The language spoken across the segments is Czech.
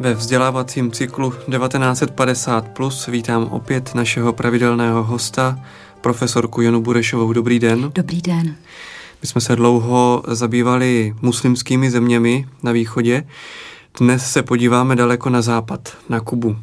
Ve vzdělávacím cyklu 1950+ vítám opět našeho pravidelného hosta, profesorku Janu Burešovou. Dobrý den. Dobrý den. My jsme se dlouho zabývali muslimskými zeměmi na východě. Dnes se podíváme daleko na západ, na Kubu.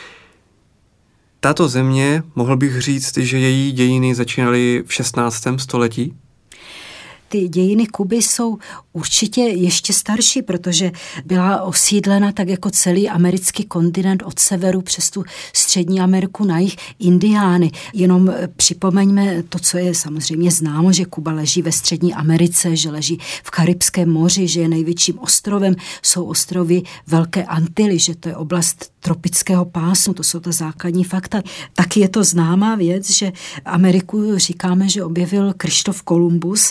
Tato země, mohl bych říct, že její dějiny začínaly v 16. století? Ty dějiny Kuby jsou určitě ještě starší, protože byla osídlena tak jako celý americký kontinent od severu přes tu střední Ameriku na jih Indiány. Jenom připomeňme to, co je samozřejmě známo, že Kuba leží ve střední Americe, že leží v Karibském moři, že je největším ostrovem, jsou ostrovy Velké Antily, že to je oblast tropického pásmu, to jsou ta základní fakta. Taky je to známá věc, že Ameriku říkáme, že objevil Kryštof Kolumbus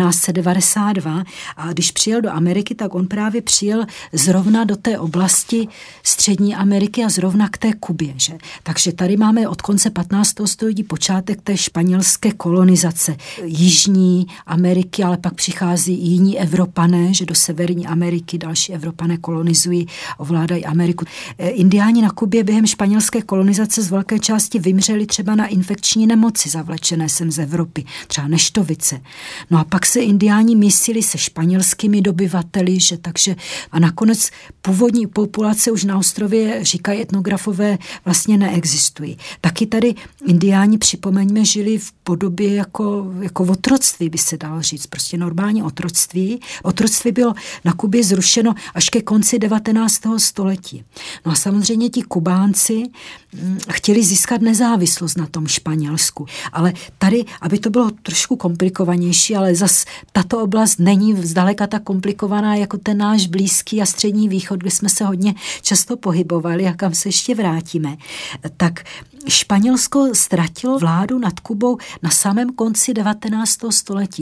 1492 a když přijel do Ameriky, tak on právě přijel zrovna do té oblasti střední Ameriky a zrovna k té Kubě. Že? Takže tady máme od konce 15. století počátek té španělské kolonizace Jižní Ameriky, ale pak přichází i jiní Evropané, že do Severní Ameriky další Evropané kolonizují, ovládají Ameriku. Indiáni na Kubě během španělské kolonizace z velké části vymřeli třeba na infekční nemoci zavlečené sem z Evropy, třeba neštovice. No a pak se Indiáni mísili se španělskými dobyvateli, že takže a nakonec původní populace už na ostrově, říkají etnografové, vlastně neexistují. Taky tady Indiáni, připomeňme, žili v podobě jako otroctví, by se dalo říct, prostě normální otroctví. Otroctví bylo na Kubě zrušeno až ke konci 19. století. No a samozřejmě ti Kubánci chtěli získat nezávislost na tom Španělsku. Ale tady, aby to bylo trošku komplikovanější, ale zas tato oblast není zdaleka tak komplikovaná jako ten náš Blízký a Střední východ, kde jsme se hodně často pohybovali a kam se ještě vrátíme. Tak Španělsko ztratilo vládu nad Kubou na samém konci 19. století.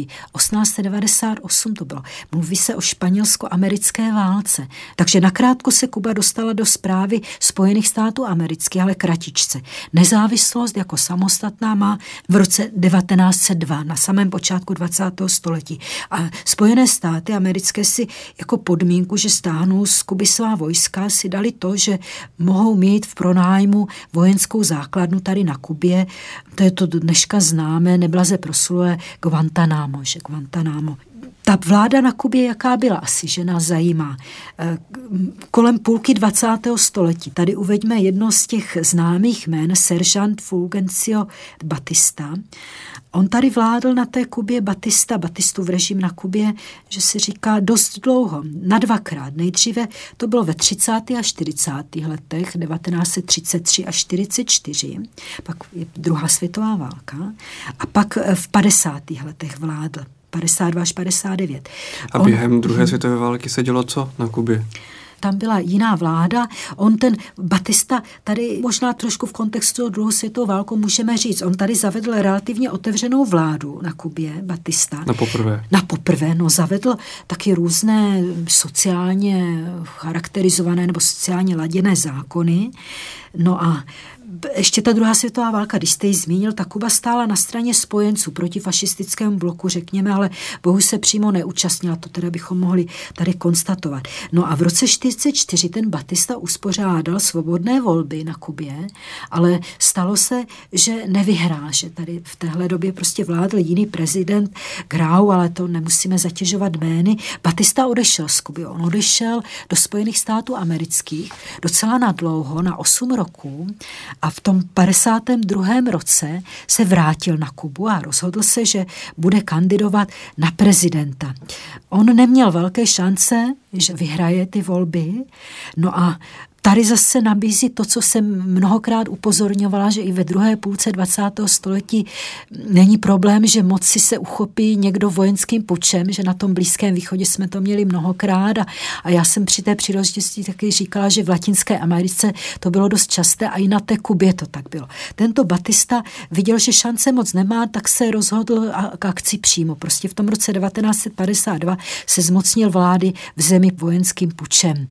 1898 to bylo. Mluví se o španělsko-americké válce. Takže nakrátko se Kuba dostala do správy Spojených států amerických, ale kratičce. Nezávislost jako samostatná má v roce 1902, na samém počátku 20. století. A Spojené státy americké si jako podmínku, že stáhnou z Kuby svá vojska, si dali to, že mohou mít v pronájmu vojenskou základnu tady na Kubě. To je to dneška známé, neblaze proslulé Guantánamo, že Guantánamo. Ta vláda na Kubě, jaká byla, asi, že nás zajímá. Kolem půlky 20. století. Tady uveďme jedno z těch známých jmen, seržant Fulgencio Batista. On tady vládl na té Kubě Batistův režim na Kubě, že se říká dost dlouho, na dvakrát. Nejdříve to bylo ve 30. a 40. letech, 1933 až 44, pak je druhá světová válka, a pak v 50. letech vládl. 52 až 59. A během druhé světové války se dělo co na Kubě? Tam byla jiná vláda. On ten Batista, tady možná trošku v kontextu druhou světovou válku můžeme říct, on tady zavedl relativně otevřenou vládu na Kubě, Batista. Na poprvé, no zavedl taky různé sociálně charakterizované nebo sociálně laděné zákony. No a ještě ta druhá světová válka, když jste ji zmínil, ta Kuba stála na straně spojenců proti fašistickému bloku, řekněme, ale bohu se přímo neúčastnila, to teda bychom mohli tady konstatovat. No a v roce 1944 ten Batista uspořádal svobodné volby na Kubě, ale stalo se, že nevyhrál, že tady v téhle době prostě vládl jiný prezident Grau, ale to nemusíme zatěžovat jmény. Batista odešel z Kuby, on odešel do Spojených států amerických docela nadlouho, na 8 roků, a v tom 52. roce se vrátil na Kubu a rozhodl se, že bude kandidovat na prezidenta. On neměl velké šance, že vyhraje ty volby, no a tady zase nabízí to, co jsem mnohokrát upozorňovala, že i ve druhé půlce 20. století není problém, že moci se uchopí někdo vojenským pučem, že na tom Blízkém východě jsme to měli mnohokrát a já jsem při té příležitosti taky říkala, že v Latinské Americe to bylo dost časté a i na té Kubě to tak bylo. Tento Batista viděl, že šance moc nemá, tak se rozhodl k akci přímo. Prostě v tom roce 1952 se zmocnil vlády v zemi vojenským pučem.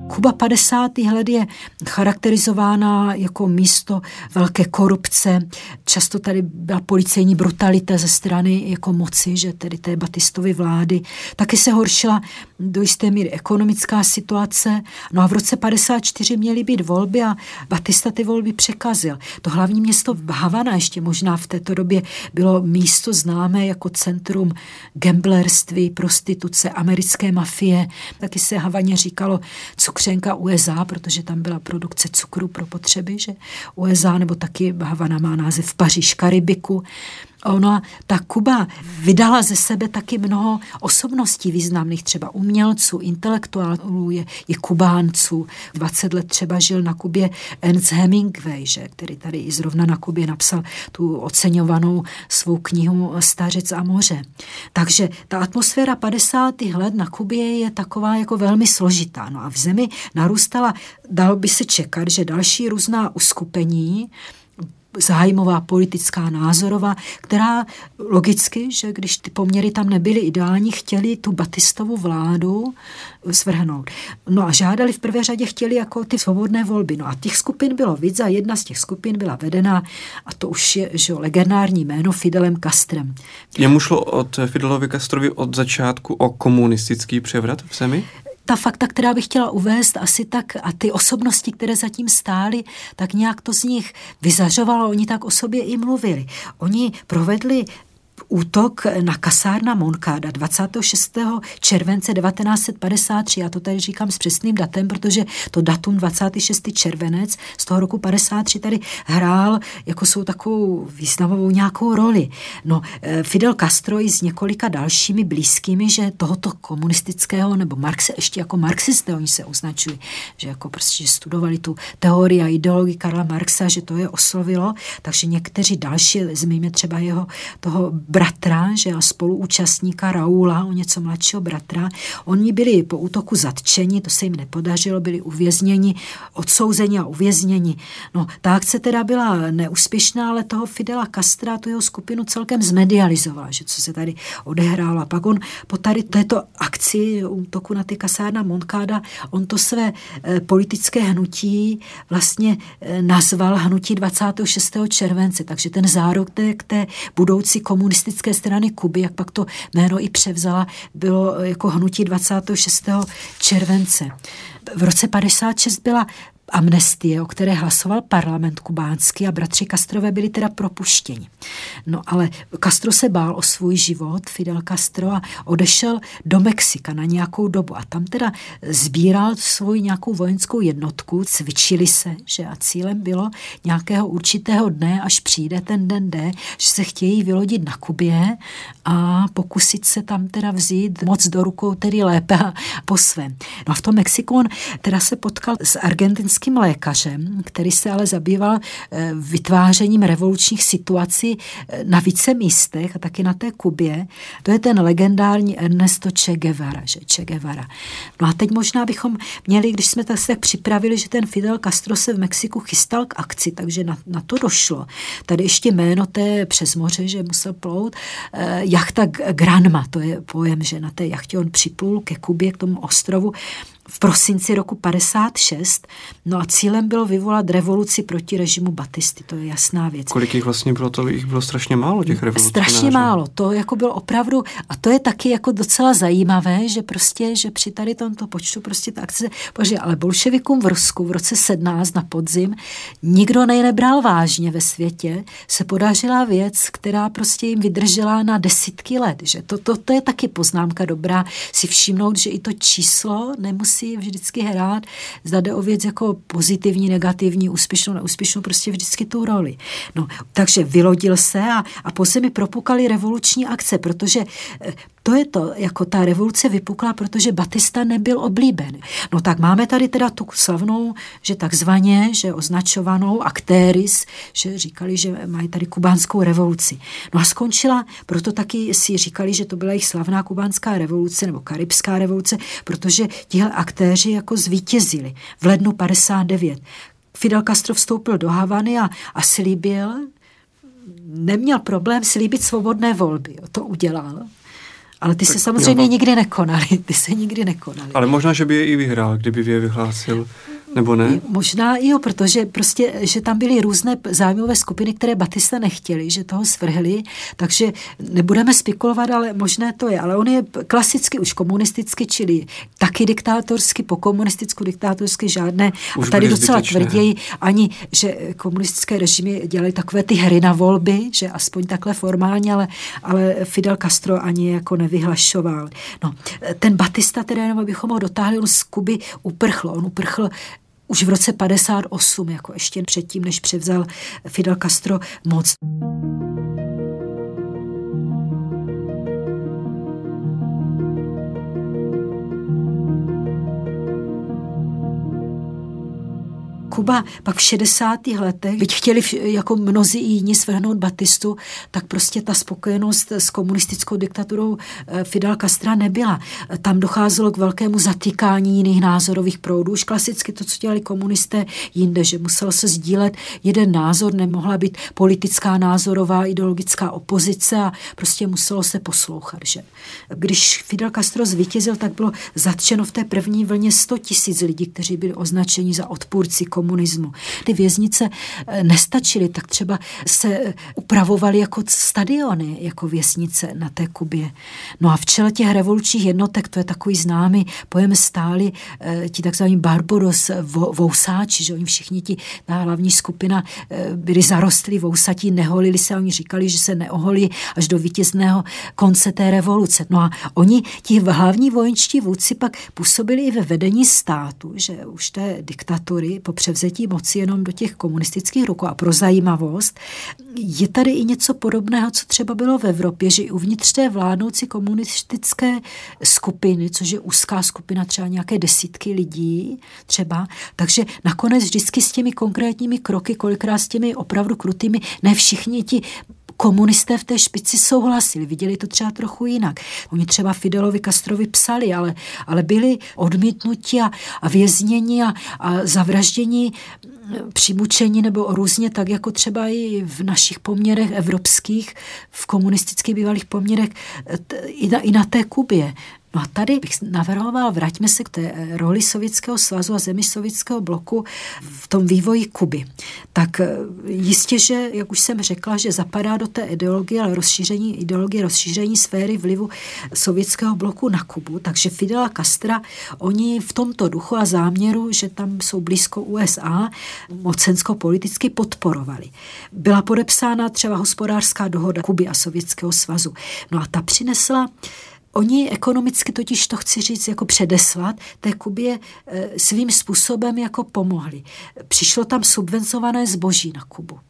Kuba 50. let je charakterizována jako místo velké korupce. Často tady byla policejní brutalita ze strany jako moci, že tedy té Batistovy vlády. Taky se horšila do jisté míry ekonomická situace. No a v roce 54 měly být volby a Batista ty volby překazil. To hlavní město Havana ještě možná v této době bylo místo známé jako centrum gamblerství, prostituce, americké mafie. Taky se Havaně říkalo cukřenka USA, protože tam byla produkce cukru pro potřeby, že USA, nebo taky Havana má název Paříž Karibiku. Ona, ta Kuba vydala ze sebe taky mnoho osobností významných, třeba umělců, intelektuálů, je Kubánců. 20 let třeba žil na Kubě Ernest Hemingway, že, který tady i zrovna na Kubě napsal tu oceňovanou svou knihu Stařec a moře. Takže ta atmosféra 50. let na Kubě je taková jako velmi složitá. No a v zemi narůstala, dalo by se čekat, že další různá uskupení, zájmová, politická, názorová, která logicky, že když ty poměry tam nebyly ideální, chtěli tu Batistovu vládu svrhnout. No a žádali v prvé řadě, chtěli jako ty svobodné volby. No a těch skupin bylo víc a jedna z těch skupin byla vedená, a to už je že legendární jméno, Fidelem Castrem. Jemu šlo od Fidelovi Castrovi od začátku o komunistický převrat v zemi? Ta fakta, která bych chtěla uvést, asi tak, a ty osobnosti, které zatím stály, tak nějak to z nich vyzařovalo, oni tak o sobě i mluvili. Oni provedli útok na kasárna Moncada 26. července 1953. Já to tady říkám s přesným datem, protože to datum 26. červenec z toho roku 53 tady hrál jako jsou takovou významovou nějakou roli. No, Fidel Castro i s několika dalšími blízkými, že tohoto komunistického nebo ještě jako marxisté, oni se označují, že jako prostě že studovali tu teorii a ideologii Karla Marxa, že to je oslovilo, takže někteří další, zmíníme třeba jeho toho bratra, že a spoluúčastníka Raula, o něco mladšího bratra. Oni byli po útoku zatčeni, to se jim nepodařilo, byli uvězněni, odsouzeni a uvězněni. No, ta akce teda byla neúspěšná, ale toho Fidela Castra, tu jeho skupinu celkem zmedializovala, že co se tady odehrálo. A pak on po tady této akci útoku na ty kasárna Moncada, on to své politické hnutí vlastně nazval hnutí 26. července, takže ten zárodek té budoucí komunistické strany Kuby, jak pak to jméno i převzala, bylo jako hnutí 26. července. V roce 56 byla amnestie, o které hlasoval parlament kubánský a bratři Castrové byli teda propuštěni. No ale Castro se bál o svůj život, Fidel Castro, a odešel do Mexika na nějakou dobu a tam teda sbíral svou nějakou vojenskou jednotku, cvičili se, že a cílem bylo nějakého určitého dne, až přijde ten den D, že se chtějí vylodit na Kubě a pokusit se tam teda vzít moc do rukou, tedy lépe a po svém. No a v tom Mexiku on teda se potkal s argentinským lékařem, který se ale zabýval vytvářením revolučních situací na více místech a taky na té Kubě. To je ten legendární Ernesto Che Guevara, že Che Guevara. No a teď možná bychom měli, když jsme tak se připravili, že ten Fidel Castro se v Mexiku chystal k akci, takže na to došlo. Tady ještě jméno té přes moře, že musel plout, jachta Granma, to je pojem, že na té jachtě on připlul ke Kubě, k tomu ostrovu, v prosinci roku 56. No a cílem bylo vyvolat revoluci proti režimu Batisty, to je jasná věc. Kolik jich vlastně bylo? To jich bylo strašně málo, těch revolucionářů. Strašně málo, to jako bylo opravdu, a to je taky jako docela zajímavé, že prostě, že při tady tomto počtu prostě ta akce, ale bolševikům v Rusku v roce 17 na podzim nikdo nebral vážně ve světě, se podařila věc, která prostě jim vydržela na desítky let, že to je taky poznámka dobrá si všimnout, že i to číslo nemusí vždycky hrát, zda jde o věc jako pozitivní, negativní, úspěšnou, neúspěšnou, prostě vždycky tu roli. No, takže vylodil se a po zemi propukaly revoluční akce, protože to je to, jako ta revoluce vypukla, protože Batista nebyl oblíben. No tak máme tady teda tu slavnou, že takzvaně, že označovanou aktéris, že říkali, že mají tady kubánskou revoluci. No a skončila, proto taky si říkali, že to byla jejich slavná kubánská revoluce nebo karibská revoluce, protože tihle aktéři jako zvítězili v lednu 59. Fidel Castro vstoupil do Havany a slíbil, neměl problém slíbit svobodné volby. To udělal. Ale ty se samozřejmě nikdy nekonaly. Ale možná, že by je i vyhrál, kdyby je vyhlásil. Nebo ne? Možná jo, protože prostě, že tam byly různé zájmové skupiny, které Batista nechtěli, že toho svrhli, takže nebudeme spekulovat, ale možné to je. Ale on je klasicky už komunisticky, čili taky diktátorsky, po komunisticku diktátorsky žádné. Už a tady docela tvrději ani, že komunistické režimy dělaly takové ty hry na volby, že aspoň takhle formálně, ale Fidel Castro ani jako nevyhlašoval. No, ten Batista, tedy jenom abychom ho dotáhli, on z Kuby uprchl. On uprchl už v roce 58, jako ještě předtím, než převzal Fidel Castro moc. Kuba pak v 60. letech, byť chtěli jako mnozí jiní svrhnout Batistu, tak prostě ta spokojenost s komunistickou diktaturou Fidela Castra nebyla. Tam docházelo k velkému zatýkání jiných názorových proudů. Už klasicky to, co dělali komunisté jinde, že muselo se sdílet jeden názor, nemohla být politická názorová ideologická opozice a prostě muselo se poslouchat. Že? Když Fidel Castro zvítězil, tak bylo zatčeno v té první vlně 100 000 lidí, kteří byli označeni za odpůrci komunismu. Ty věznice nestačily, tak třeba se upravovaly jako stadiony, jako věznice na té Kubě. No a v čele těch revolučních jednotek, to je takový známý pojem, stáli ti takzvaní Barbaros vousáči, že oni všichni ta hlavní skupina byli zarostlí vousatí, neholili se, oni říkali, že se neoholí až do vítězného konce té revoluce. No a oni, ti hlavní vojenští vůdci, pak působili i ve vedení státu, že už té diktatury po převzetí moci jenom do těch komunistických rukou. A pro zajímavost, je tady i něco podobného, co třeba bylo v Evropě, že i uvnitř té vládnoucí komunistické skupiny, což je úzká skupina, třeba nějaké desítky lidí třeba, takže nakonec vždycky s těmi konkrétními kroky, kolikrát s těmi opravdu krutými, ne všichni ti komunisté v té špici souhlasili, viděli to třeba trochu jinak. Oni třeba Fidelovi Castrovi psali, ale byli odmítnuti a vězněni a zavražděni, přimučeni nebo různě, tak jako třeba i v našich poměrech evropských, v komunistických bývalých poměrech, i na té Kubě. No a tady bych navrhoval, vraťme se k té roli Sovětského svazu a zemí Sovětského bloku v tom vývoji Kuby. Tak jistě, že, jak už jsem řekla, že zapadá do té ideologie, ale rozšíření sféry vlivu Sovětského bloku na Kubu. Takže Fidela Castra, oni v tomto duchu a záměru, že tam jsou blízko USA, mocensko-politicky podporovali. Byla podepsána třeba hospodářská dohoda Kuby a Sovětského svazu. No a ta přinesla oni ekonomicky, totiž to chci říct, jako předeslat, té Kubě svým způsobem jako pomohli. Přišlo tam subvencované zboží na Kubu.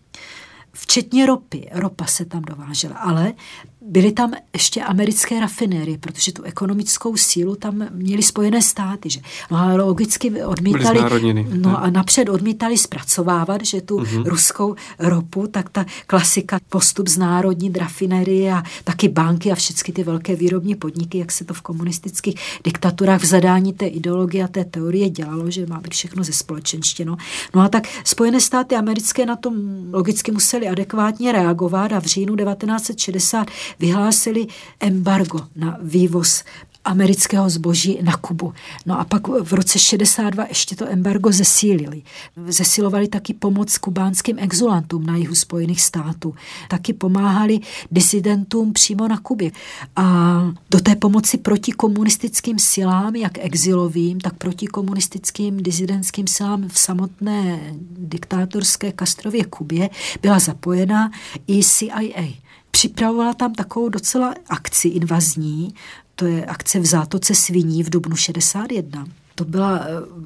Včetně ropy. Ropa se tam dovážela, ale byly tam ještě americké rafinérie, protože tu ekonomickou sílu tam měly Spojené státy. Že? No a logicky odmítali, a napřed odmítali zpracovávat, že tu ruskou ropu, tak ta klasika postup znárodnit rafinérie a taky banky a všechny ty velké výrobní podniky, jak se to v komunistických diktaturách v zadání té ideologie a té teorie dělalo, že má být všechno zespolečenštěno. No a tak Spojené státy americké na tom logicky museli adekvátně reagovat a v říjnu 1960 vyhlásili embargo na vývoz amerického zboží na Kubu. No a pak v roce 62 ještě to embargo zesílili. Zesilovali taky pomoc kubánským exulantům na jihu Spojených států. Taky pomáhali disidentům přímo na Kubě. A do té pomoci proti komunistickým silám, jak exilovým, tak proti komunistickým disidentským silám v samotné diktátorské Castrově Kubě byla zapojena i CIA. Připravovala tam takovou docela akci invazní, to je akce v zátoce Sviní v dubnu 61. To byla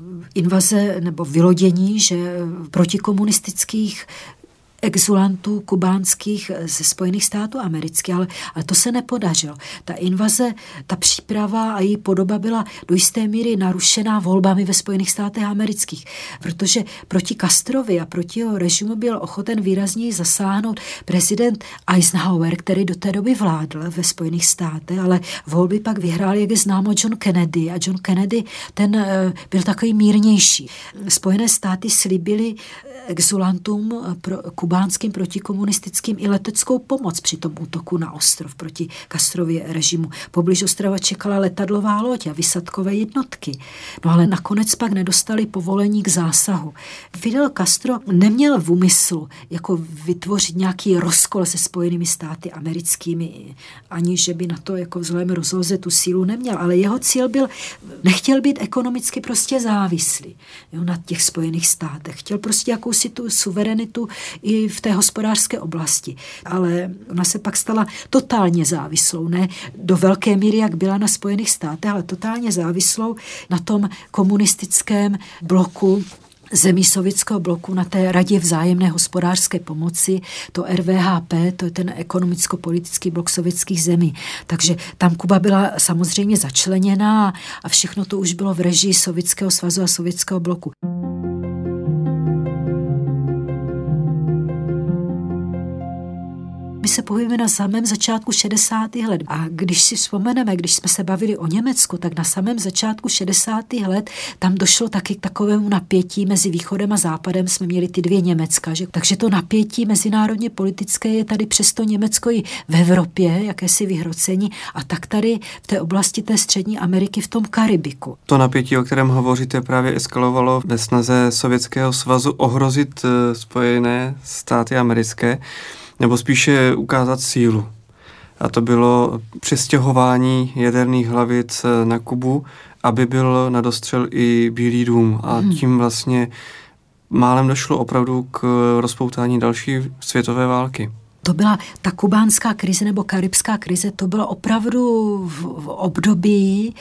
invaze nebo vylodění, že protikomunistických exulantů kubánských ze Spojených států amerických, ale to se nepodařilo. Ta invaze, ta příprava a její podoba byla do jisté míry narušená volbami ve Spojených státech amerických, protože proti Castrovi a proti jeho režimu byl ochoten výrazněji zasáhnout prezident Eisenhower, který do té doby vládl ve Spojených státech, ale volby pak vyhrál, jak je známo, John Kennedy a John Kennedy, ten byl takový mírnější. Spojené státy slíbily exulantům kubánským protikomunistickým i leteckou pomoc při tom útoku na ostrov proti Castrově režimu. Poblíž ostrova čekala letadlová loď a vysadkové jednotky. No ale nakonec pak nedostali povolení k zásahu. Fidel Castro neměl v úmyslu jako vytvořit nějaký rozkol se Spojenými státy americkými, ani že by na to jako vzhledem rozloze tu sílu neměl, ale jeho cíl byl, nechtěl být ekonomicky prostě závislý, jo, na těch Spojených státech. Chtěl prostě jakousi tu suverenitu i v té hospodářské oblasti. Ale ona se pak stala totálně závislou, ne do velké míry, jak byla na Spojených státech, ale totálně závislou na tom komunistickém bloku zemí sovětského bloku, na té radě vzájemné hospodářské pomoci, to RVHP, to je ten ekonomicko-politický blok sovětských zemí. Takže tam Kuba byla samozřejmě začleněná a všechno to už bylo v režii Sovětského svazu a sovětského bloku. My se pohybujeme na samém začátku 60. let. A když si vzpomeneme, když jsme se bavili o Německu, tak na samém začátku 60. let tam došlo taky k takovému napětí mezi východem a západem. Jsme měli ty dvě Německa. Že? Takže to napětí mezinárodně politické je tady přesto Německo i v Evropě, jakési vyhrocení, a tak tady v té oblasti té střední Ameriky v tom Karibiku. To napětí, o kterém hovoříte, právě eskalovalo ve snaze Sovětského svazu ohrozit Spojené státy americké, nebo spíše ukázat sílu. A to bylo přestěhování jaderných hlavic na Kubu, aby byl na dostřel i Bílý dům. A tím vlastně málem došlo opravdu k rozpoutání další světové války. To byla ta kubánská krize nebo karibská krize, to bylo opravdu v období,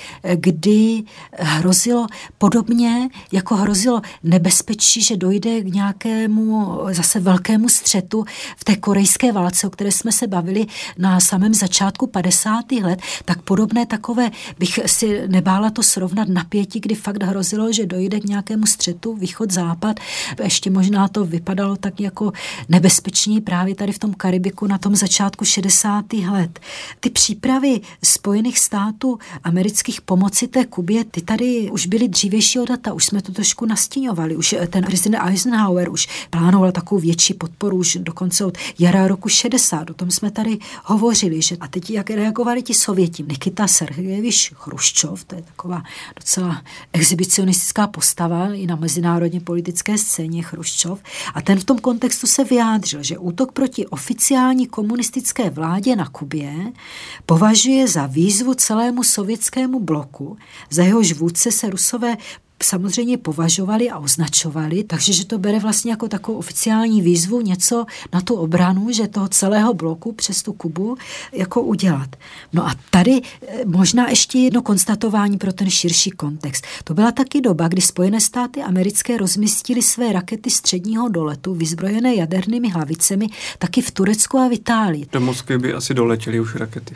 kdy hrozilo podobně, jako hrozilo nebezpečí, že dojde k nějakému zase velkému střetu v té korejské válce, o které jsme se bavili na samém začátku 50. let, tak podobné takové, bych si nebála to srovnat napětí, kdy fakt hrozilo, že dojde k nějakému střetu východ-západ. Ještě možná to vypadalo tak jako nebezpečný právě tady v tom Karibiku na tom začátku 60. let. Ty přípravy Spojených států amerických pomoci té Kubě, ty tady už byly dřívějšího data, už jsme to trošku nastíňovali. Už ten prezident Eisenhower už plánoval takovou větší podporu už dokonce od jara roku 60. O tom jsme tady hovořili. Že? A teď jak reagovali ti Sověti? Nikita Sergejevič Chruščov, to je taková docela exhibicionistická postava i na mezinárodně politické scéně Chruščov. A ten v tom kontextu se vyjádřil, že útok proti oficiální komunistické vládě na Kubě považuje za výzvu celému sovětskému bloku, za jehož vůdce se Rusové samozřejmě považovali a označovali, takže že to bere vlastně jako takovou oficiální výzvu něco na tu obranu, že toho celého bloku přes tu Kubu jako udělat. No a tady možná ještě jedno konstatování pro ten širší kontext. To byla taky doba, kdy Spojené státy americké rozmístily své rakety středního doletu vyzbrojené jadernými hlavicemi taky v Turecku a v Itálii. Do Moskvy by asi doletěly už rakety.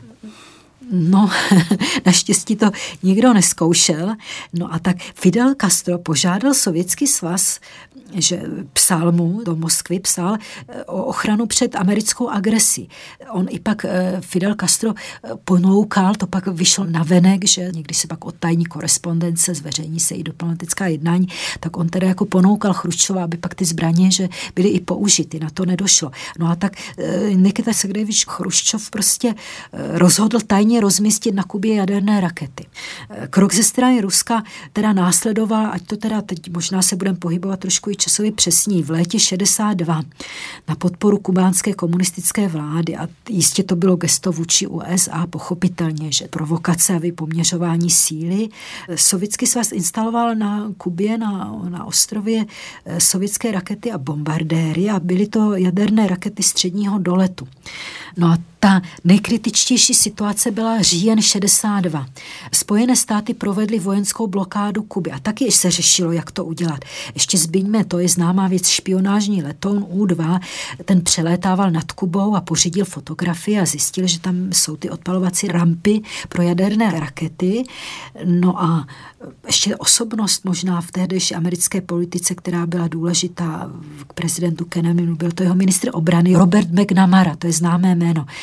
No, naštěstí to nikdo neskoušel. No a tak Fidel Castro požádal Sovětský svaz, že psal mu do Moskvy, psal o ochranu před americkou agresí. On i pak Fidel Castro ponoukal, to pak vyšlo navenek, že někdy se pak od tajní korespondence zveřejní se i diplomatická jednání, tak on teda jako ponoukal Chruščova, aby pak ty zbraně, že byly i použity, na to nedošlo. No a tak Nikita Sergejevič Chruščov prostě rozhodl tajně rozmístit na Kubě jaderné rakety. Krok ze strany Ruska teda následoval, ať to teda teď možná se budeme pohybovat trošku i časově přesní, v létě 62 na podporu kubánské komunistické vlády a jistě to bylo gesto vůči USA, pochopitelně, že provokace a vypoměřování síly. Sovětský svaz instaloval na Kubě, na ostrově sovětské rakety a bombardéry a byly to jaderné rakety středního doletu. No a ta nejkritičtější situace byla říjen 62. Spojené státy provedly vojenskou blokádu Kuby a taky se řešilo, jak to udělat. Ještě zbyňme, to je známá věc, špionážní letoun U-2, ten přelétával nad Kubou a pořídil fotografie a zjistil, že tam jsou ty odpalovací rampy pro jaderné rakety. No a ještě osobnost možná v tehdejší americké politice, která byla důležitá k prezidentu Kennedymu, byl to jeho ministr obrany Robert McNamara, to je známé jméno.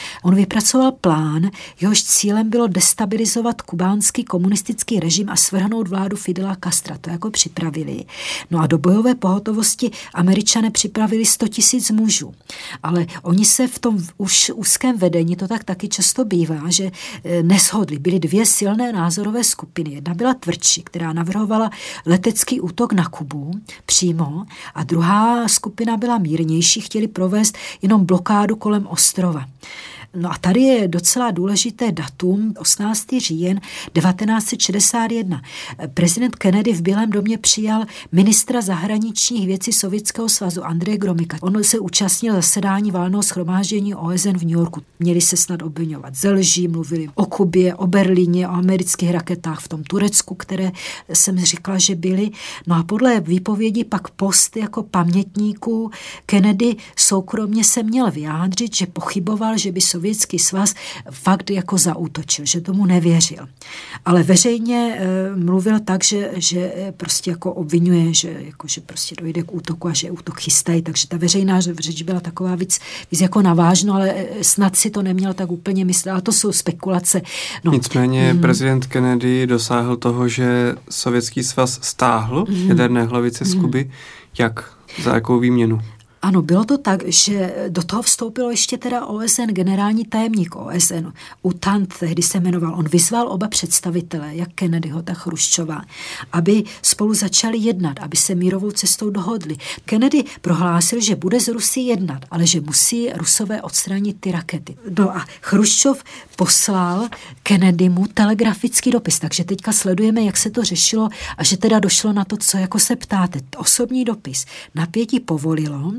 On vypracoval plán, jehož cílem bylo destabilizovat kubánský komunistický režim a svrhnout vládu Fidela Castra. To jako připravili. No a do bojové pohotovosti Američané připravili 100 000 mužů. Ale oni se v tom už úzkém vedení, to tak taky často bývá, že neshodli. Byly dvě silné názorové skupiny. Jedna byla tvrdší, která navrhovala letecký útok na Kubu přímo, a druhá skupina byla mírnější, chtěli provést jenom blokádu kolem ostrova. No a tady je docela důležité datum, 18. říjen 1961. Prezident Kennedy v Bílém domě přijal ministra zahraničních věcí Sovětského svazu Andreje Gromyka. On se účastnil zasedání valného shromáždění OSN v New Yorku. Měli se snad obviňovat ze lží, mluvili o Kubě, o Berlíně, o amerických raketách v tom Turecku, které jsem říkala, že byly. No a podle výpovědi pak Post jako pamětníků Kennedy soukromně se měl vyjádřit, že pochyboval, že by Sovětský svaz fakt jako zaútočil, že tomu nevěřil. Ale veřejně mluvil tak, že prostě jako obvinuje, že prostě dojde k útoku a že útok chystají, takže ta veřejná řeč byla taková víc jako navážno, ale snad si to neměl tak úplně myslet, ale to jsou spekulace. No. Nicméně prezident Kennedy dosáhl toho, že Sovětský svaz stáhl jaderné hlavice z Kuby. Jak? Za jakou výměnu? Ano, bylo to tak, že do toho vstoupilo ještě teda OSN, generální tajemník OSN, Utant, tehdy se jmenoval. On vyzval oba představitele, jak Kennedyho, tak Chruščova, aby spolu začali jednat, aby se mírovou cestou dohodli. Kennedy prohlásil, že bude s Rusy jednat, ale že musí Rusové odstranit ty rakety. No a Chruščov poslal Kennedymu telegrafický dopis, takže teďka sledujeme, jak se to řešilo a že teda došlo na to, co jako se ptáte. Osobní dopis napětí povolilo.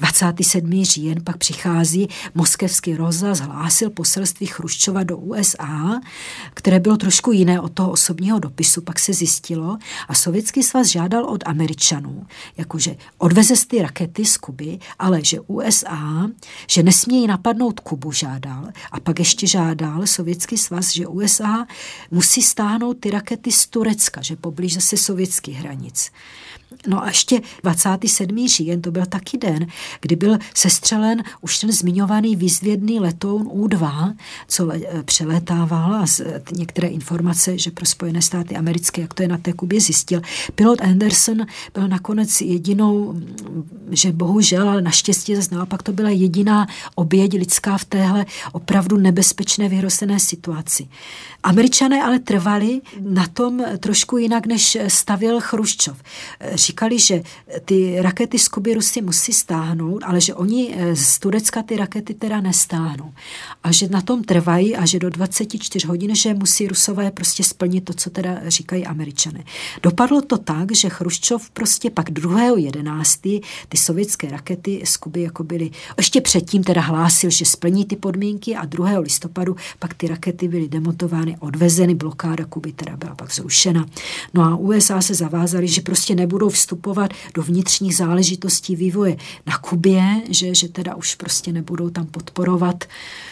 27. říjen pak přichází moskevský rozhlas, hlásil poselství Chruščova do USA, které bylo trošku jiné od toho osobního dopisu, pak se zjistilo a Sovětský svaz žádal od Američanů, jakože odveze ty rakety z Kuby, ale že USA, že nesmějí napadnout Kubu, žádal, a pak ještě žádal Sovětský svaz, že USA musí stáhnout ty rakety z Turecka, že poblíž zase sovětských hranic. No a ještě 27. říjen, to byl taky den, kdy byl sestřelen už ten zmiňovaný výzvědný letoun U-2, co přelétával a některé informace, že pro Spojené státy americké, jak to je na té Kubě, zjistil. Pilot Anderson byl nakonec jedinou, že bohužel, ale naštěstí zase naopak to byla jediná oběť lidská v téhle opravdu nebezpečné vyhrocené situaci. Američané ale trvali na tom trošku jinak, než stavěl Chruščov. Říkali, že ty rakety z Kuby Rusy musí stáhnout, ale že oni z Turecka ty rakety teda nestáhnou. A že na tom trvají a že do 24 hodin, že musí Rusové prostě splnit to, co teda říkají Američané. Dopadlo to tak, že Chruščov prostě pak 2.11. ty sovětské rakety z Kuby jako byly, ještě předtím teda hlásil, že splní ty podmínky a 2. listopadu pak ty rakety byly demontovány, odvezeny, blokáda Kuby teda byla pak zrušena. No a USA se zavázali, že prostě nebudou vstupovat do vnitřních záležitostí vývoje na Kubě, že teda už prostě nebudou tam podporovat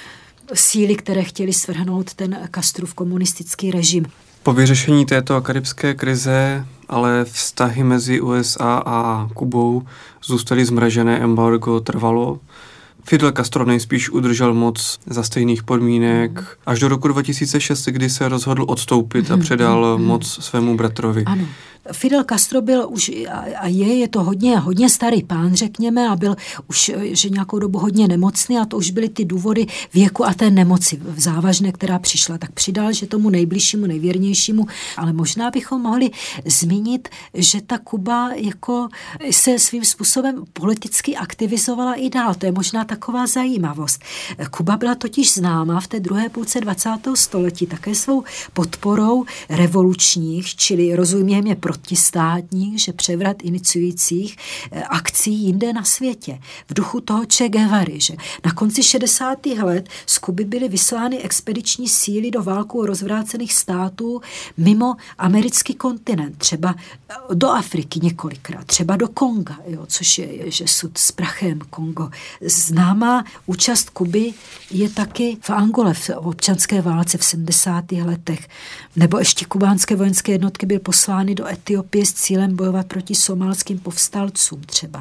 síly, které chtěli svrhnout ten Castrův komunistický režim. Po vyřešení této karibské krize ale vztahy mezi USA a Kubou zůstaly zmražené, embargo trvalo. Fidel Castro nejspíš udržel moc za stejných podmínek až do roku 2006, kdy se rozhodl odstoupit a předal moc svému bratrovi. Ano. Fidel Castro byl už, a je to hodně starý pán, řekněme, a byl už že nějakou dobu hodně nemocný a to už byly ty důvody věku a té nemoci závažné, která přišla. Tak přidal, že tomu nejbližšímu, nejvěrnějšímu, ale možná bychom mohli zmínit, že ta Kuba jako se svým způsobem politicky aktivizovala i dál. To je možná taková zajímavost. Kuba byla totiž známá v té druhé půlce 20. století také svou podporou revolučních, čili rozumíme protistátních, že převrat iniciujících akcí jinde na světě. V duchu toho Che Guevary, že na konci 60. let z Kuby byly vyslány expediční síly do válku rozvrácených států mimo americký kontinent, třeba do Afriky několikrát, třeba do Konga, což je že sud s prachem Kongo. Známá účast Kuby je taky v Angole v občanské válce v 70. letech. Nebo ještě kubánské vojenské jednotky byly poslány do Etiopie s cílem bojovat proti somálským povstalcům třeba.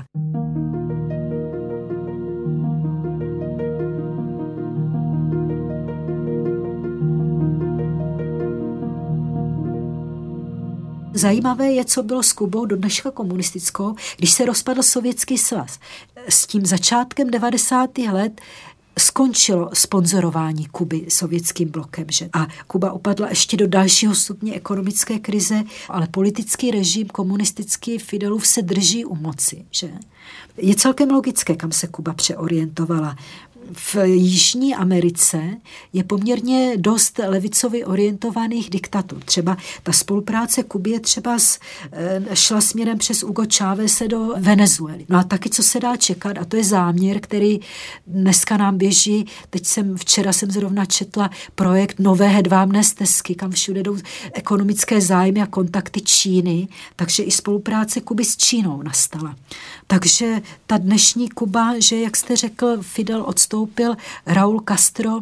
Zajímavé je, co bylo s Kubou do dneška komunistickou, když se rozpadl Sovětský svaz. S tím začátkem 90. let skončilo sponzorování Kuby sovětským blokem. Že? A Kuba upadla ještě do dalšího stupně ekonomické krize, ale politický režim komunistický Fidelův se drží u moci. Že? Je celkem logické, kam se Kuba přeorientovala. V Jižní Americe je poměrně dost levicově orientovaných diktatur. Třeba ta spolupráce Kuby je třeba šla směrem přes Hugo Chávese do Venezuely. No a taky, co se dá čekat, a to je záměr, který dneska nám běží. Včera jsem zrovna četla projekt Nové hedvábné stezky, kam všude jdou ekonomické zájmy a kontakty Číny, takže i spolupráce Kuby s Čínou nastala. Takže ta dnešní Kuba, že jak jste řekl, Fidel odstoupil, Raúl Castro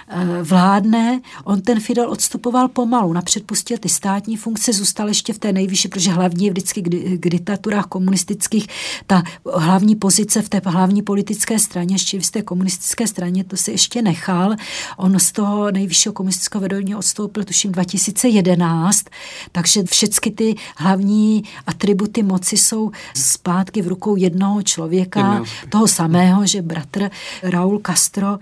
vládne, on ten Fidel odstupoval pomalu, napřed pustil ty státní funkce, zůstal ještě v té nejvyšší, protože hlavní je vždycky k diktaturách komunistických, ta hlavní pozice v té hlavní politické straně, ještě v té komunistické straně, to si ještě nechal. On z toho nejvyššího komunistického vedení odstoupil, tuším 2011, takže všechny ty hlavní atributy moci jsou zpátky v rukou jednoho člověka, toho samého, že bratr Raúl Castro,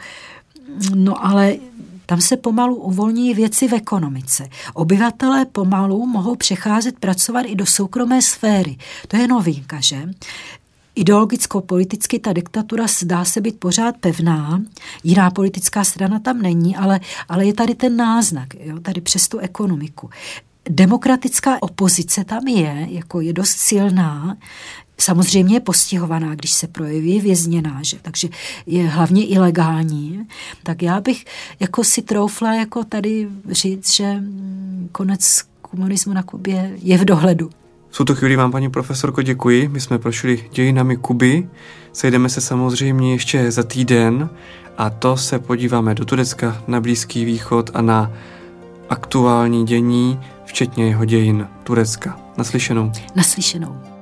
no ale tam se pomalu uvolní věci v ekonomice. Obyvatelé pomalu mohou přecházet pracovat i do soukromé sféry. To je novinka, že? Ideologicko-politicky ta diktatura zdá se být pořád pevná, jiná politická strana tam není, ale je tady ten náznak, jo? Tady přes tu ekonomiku. Demokratická opozice tam je dost silná, samozřejmě je postihovaná, když se projeví, vězněná, že? Takže je hlavně ilegální. Tak já bych si troufla tady říct, že konec komunismu na Kubě je v dohledu. V tuto chvíli vám, paní profesorko, děkuji. My jsme prošli dějinami Kuby. Sejdeme se samozřejmě ještě za týden a to se podíváme do Turecka, na Blízký východ a na aktuální dění, včetně jeho dějin Turecka. Naslyšenou. Naslyšenou.